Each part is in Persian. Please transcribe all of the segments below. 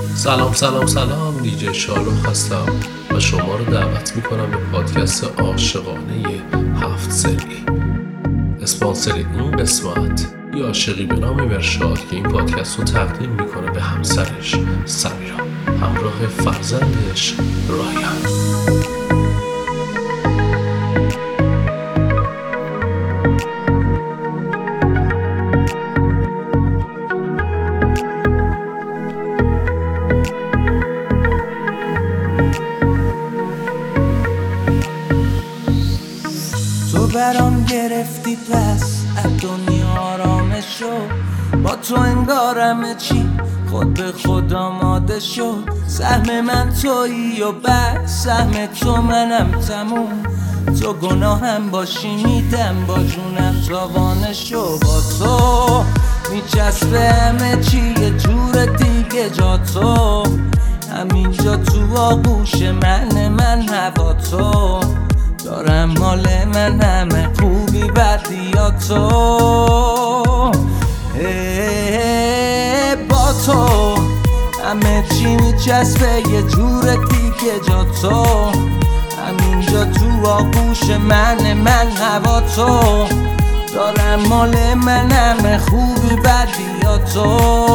سلام دیجی شارخ هستم و شما رو دعوت میکنم به پادکست عاشقانه 7 سری. اسپانسر این قسمت یه عاشقی به نام مرشاد که این پادکست رو تقدیم میکنه به همسرش سمیرا همراه فرزندش رایان. برام گرفتی پس از دنیا آرامش شد، با تو انگارم چی خود به خود آماده شد. سهم من تویی و بعد سهم تو منم تموم. تو گناهم باشی میدم با جونم تاوانش شد. با تو میچسبه همه چی یه جور دیگه. جا تو همینجا تو آغوش من هوا تو دارم مال من همه خوبی بدی یا تو. با تو همه چی میچسبه یه جور دیگه. جا تو همینجا تو آغوش من هوا تو دارم مال من همه خوبی بدی یا تو.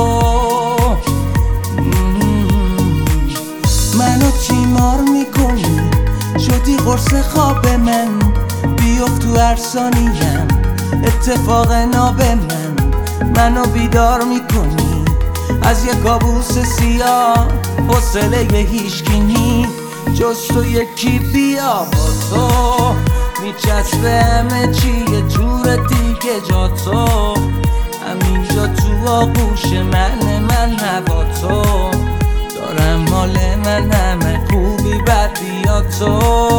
منو تیمار میکنی شدی قرص خواب من، بیفت تو هر ثانیم اتفاق ناب منو بیدار میکنی از یک کابوس سیاه. حوصله هیچکی نی جز تو یکی بیا. با تو میچسبه همه چی یه جور دیگه. جا تو همینجا تو آغوش من هوا تو دارم مال من همه خوبی بدی یا تو.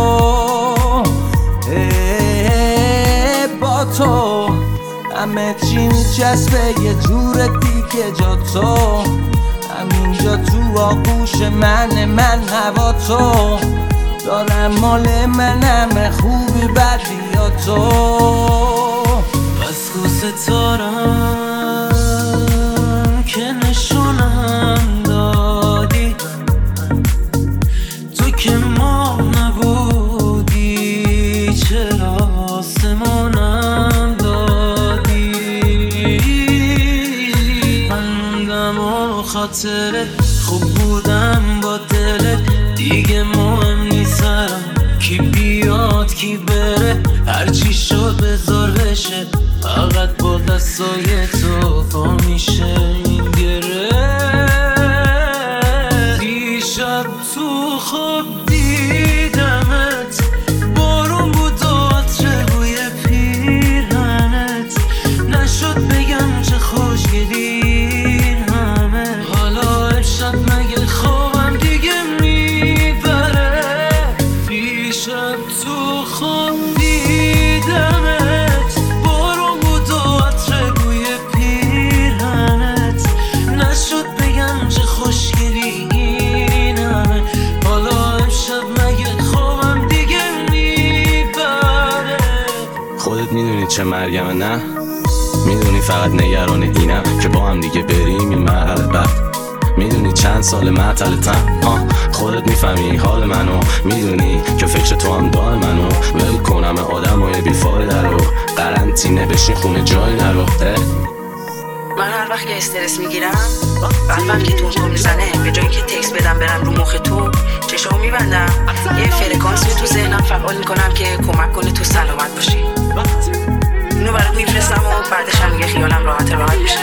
با تو همه چی میچسبه یه جور دیگه. جا تو همینجا تو آغوش من هوا تو دارم مال من همه خوبی بدی یا تو. بس کو ستارم که نشونم دادی، تو که ما نبودی چرا آسمونم دادی. من موندم و خاطره خوب بودم با دلت، دیگه مهم نیست سرم کی بیاد کی بره. هرچی شد بذار بشه فقط با دستای تو پا میشه این گره. دیشب تو خواب دیدمت، بارون بود و عطر بوی پیرهنت. نشد بگم چه خوشگلی همه. حالا امشب مگه خوابم دیگه میبره. دیشب تو خواب دیدمت، بارون بود و عطر بوی پیرهنت. نشد بگم چه خوشگلی این همه. حالا امشب مگه خوابم دیگه میبره. خودت میدونی چه مرگمه نه؟ میدونی فقط نگران اینم که با هم دیگه بریم این مرحله بعد. میدونی چند سال معطلتم خودت میفهمی حال منو. میدونی که فکر تو هم دار منو ول کنم آدمای بیفایده رو. قرنطینه بشین خونه جای نرو. من هر وقت که استرس میگیرم قلبم که تون میزنه، به جایی که تکس بدم برم رو مخ تو چشامو میبندم یه فرکانسی تو ذهنم فعال میکنم که کمک کنه تو سلامت باشی. اینو برات میفرستم و بعدش هم میگه خیالم راحت بشه.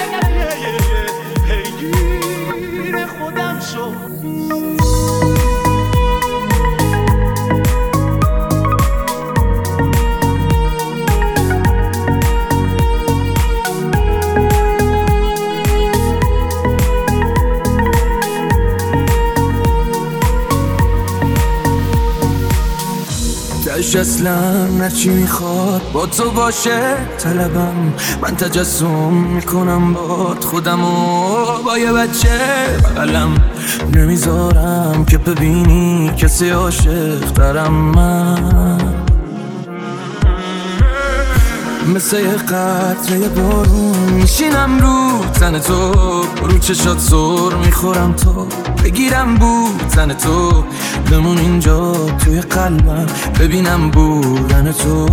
تش اصلا نچی میخواد با تو باشه طلبم. من تجسم میکنم باد خودمو با یه بچه بغلم. نمیذارم که ببینی کسی عاشق ترم من. مثل یه قطره بارون میشینم رو تن تو، رو چشات سر میخورم تو، بگیرم بودن تو، بمون اینجا توی قلبم ببینم بودن تو.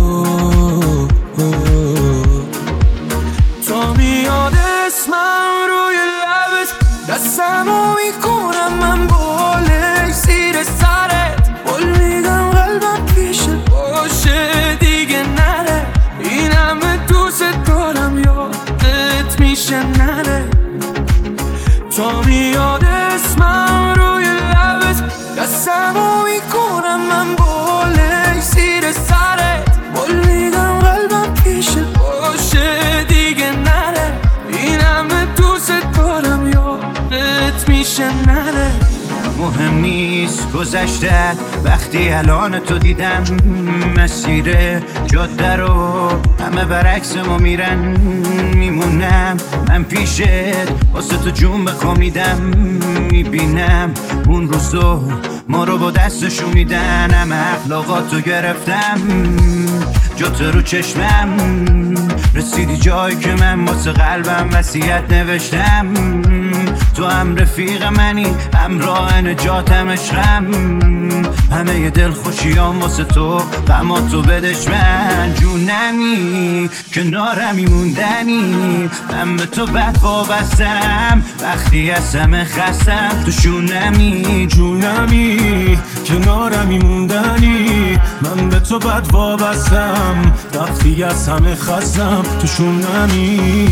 تا میاد اسمم روی لبت دستمو میکنم من بالش زیر سرت، بول میدم قلبم پیشه باشه دیگه نره، این همه دوست دارم یادت میشه نره. تا میاد اسمم روی لبت دستمو میکنم من بالش زیر سرت، بول میدم قلبم پیشه باشه دیگه نره، این همه دوست دارم یادت میشه نره. مهم نیست گذشته وقتی الان تو دیدم، مسیر جاده رو همه برعکس ما میرن، میمونم من پیشت واسه تو جون بخوام میدم، میبینم اون روزو ما رو با دستشو میدن، همه اخلاقاتو گرفتم جات رو چشمم، رسیدی جایی که من واسه قلبم وصیت نوشتم، تو هم رفیق منی همراه نجاتم عشقم، همه ی دل خوشیام واسه تو غماتو بدش من، جونمی کنارمی موندنی، من به تو بد وابستم وقتی از همه خستم، تو شونمی جونمی کنارمی موندنی، من به تو بد وابستم وقتی از همه خستم، تو شونمی.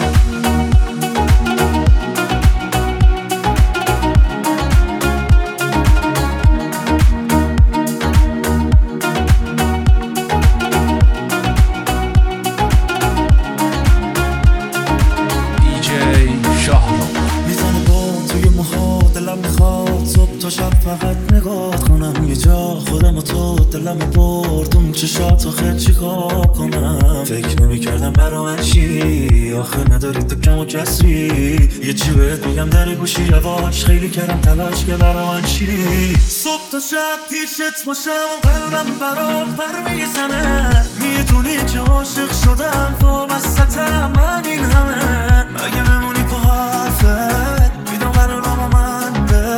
فقط نگاه کنم یه جا خودم و تو، دلم برد اون چشات آخه چیکار کنم، فکر نمی‌کردم برا من چی، آخه نداری تو کم و کسری، یه چی بهت میگم در گوشی یواش، خیلی کردم تلاش که برا من چی، صبح تا شب پیشت باشم و قلبم برات پر میزنه، میدونی که عاشق شدم وابستم من این همه، مگه بمونی تو حرفت میدم قرارم و من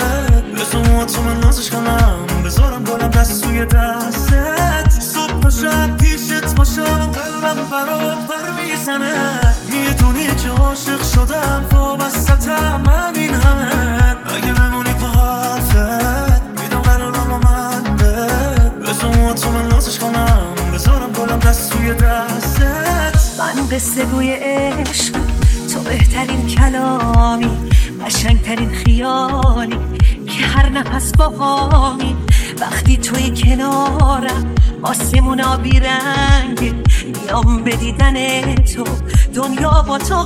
تو من نازش کنم، بذارم گلم دست توی دستت، صبح و شب پیشت باشم قلبم برات پر میزنه، میدونی که عاشق شدم وابستم من این همه، اگه بمونی تو حرفت میدم قرارم و من بذارم تو من نازش کنم، بذارم گلم دست توی دستت. من قصه گوی عشق، تو بهترین کلامی، قشنگترین خیالی که هر نفس باهامی، وقتی توی کنارم آسمون آبی رنگه، میام به دیدن تو دنیا با تو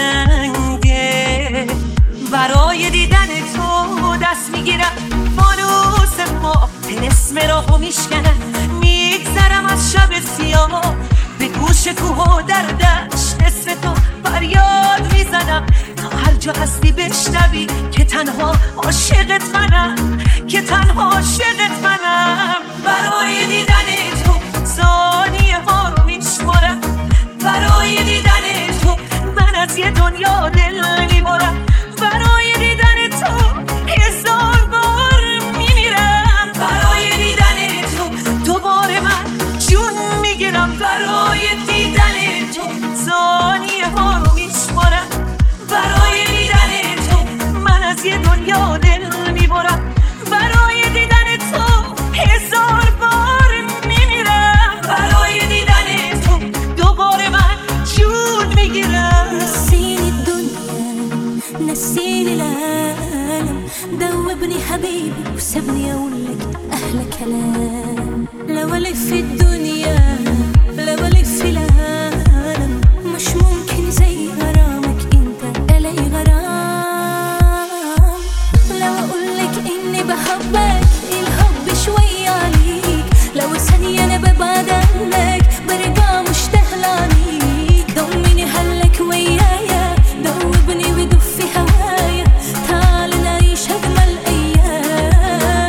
قشنگه، برای دیدن تو دست میگیرم فانوس ما، طلسم راهو میشکنم، میگذرم از شب سیاه، به گوش کوه و در دشت اسم تو فریاد میزنم، تا هر جا هستی بشنوی که تنها عاشقت منم، که تنها عاشقت منم، برای دیدن تو ثانیه ها رو میشمارم، برای دیدن تو من از یه دنیا دل میبرم، برای دیدن تو هزار بار میمیرم، برای دیدن تو دوباره من جون میگیرم، برای دیدن تو ثانیه ها رو میشمارم، برای دیدن تو من از یه دنیا دل میبرم، برای دیدن تو هزار بار میمیرم، برای دیدن تو دوباره من جون میگیرم. نسيني الدنيا نسيني العالم، دوبني حبيبي وسابني اقولك احلى كلام، لو الف الدنيا لو الف العالم، مش ممكن زي غرامك انت الاقي غرام، لو اقولك اني بحبك الحب شوية عليك، لو ثانية انا ببعد عنك برجع مشتاق لعنيك، ضمني هلك ويايا دوبني ودف في هوايا، تعال نعيش اجمل ايام،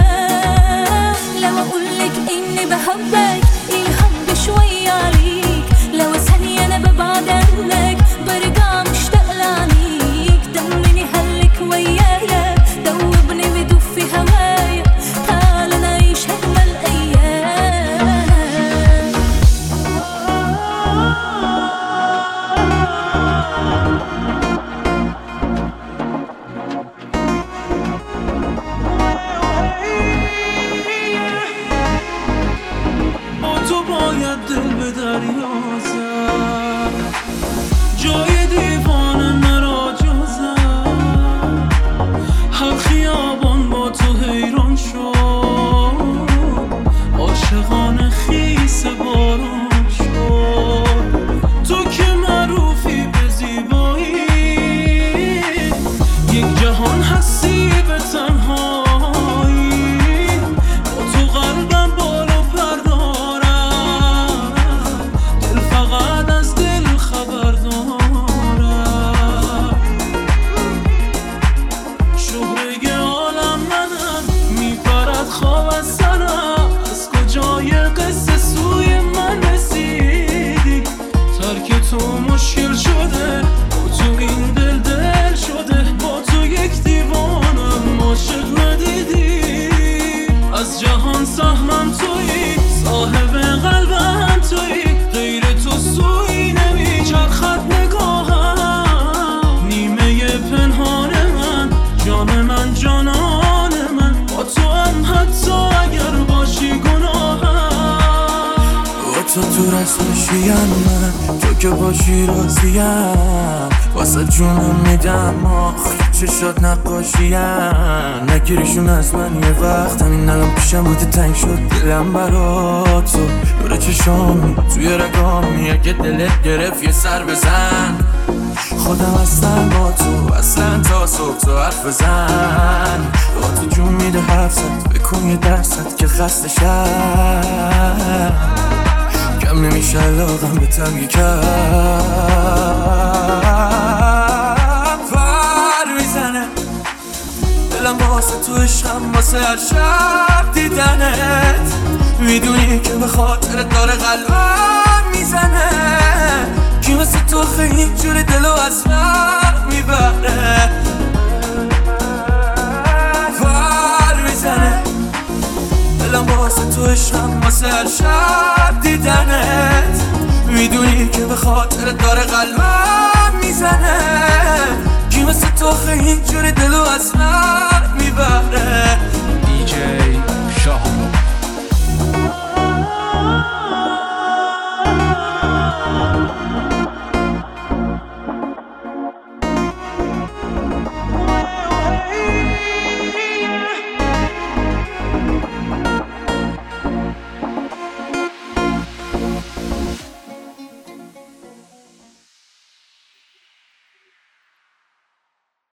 لو اقولك اني بحبك الحب شوية عليك، لو ثانية انا جان من جانان من، با تو هم حتی اگر باشی گناهم. با تو رسمشیم من، تو که باشی راضیم، واسه جونم میدم آخ چشات نقاشیم. نگیریشون از من یه وقت، همین الان پیشم بوده تنگ شد دلم برا تو. دور چشامی توی رگامی، اگه دلت گرفت یه سر بزن. خودم هستم با تو اصلا تا صبح تو حرف بزن. با تو جون میده حرفت، بکن یه درصد که خسته شم. کم نمیشه علاقم به تنگی کم. فر میزنه دلم واسه تو عشقم، واسه هر شب دیدنت. میدونی که به خاطرت داره قلبم میزنه. کی مثل تو خیلی جوری دلو از من میبره. فر میزنه دلم واسه تو عشقم، واسه هر شب دیدنت. میدونی که به خاطرت داره قلبم میزنه. کی مثل تو خیلی جوری دلو از من